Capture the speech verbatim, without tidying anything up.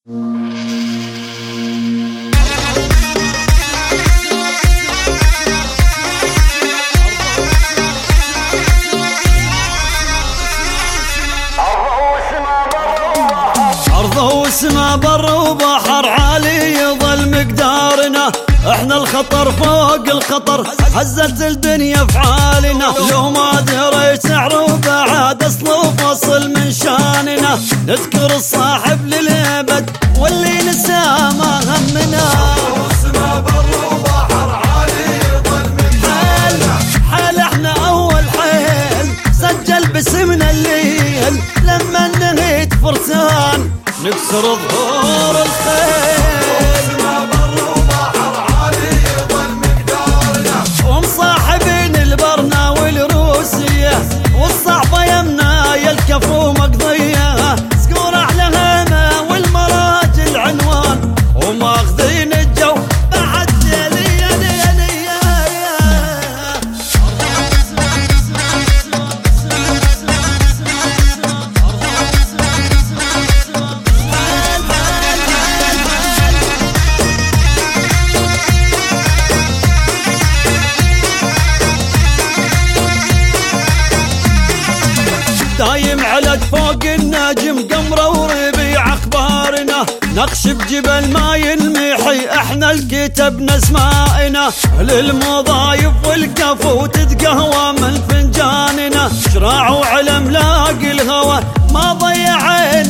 أرض وسما بر وبحر عالي يظل مقدارنا، احنا الخطر فوق الخطر هزت الدنيا فعالنا. لو ما دريت سعر وبعد اصل وفصل من شاننا، نذكر الصاحب للابد واللي نساه ما همنا. وسما بر وبحر عالي يظل مقدارنا، حال احنا اول حيل سجل باسمنا الليل، لما نهيت فرسان نكسر ظهور الخيل. وسما بر وبحر عالي يظل مقدارنا، ومصاحبين البرنا والروسية والصعبة يمنا يا الكفو مقضية، سكور على هنا والمراجل عنوان وماخذين الجو بعد ليلية ليلية. دايم علق فوق النجم قمرة وربيع اخبارنا، نقش بجبل ما ينمحي احنا الكتبنا اسمائنا. للمضايف والكفو تتقهوى من فنجاننا، شراع وعلم لاقي الهوى ما ضيع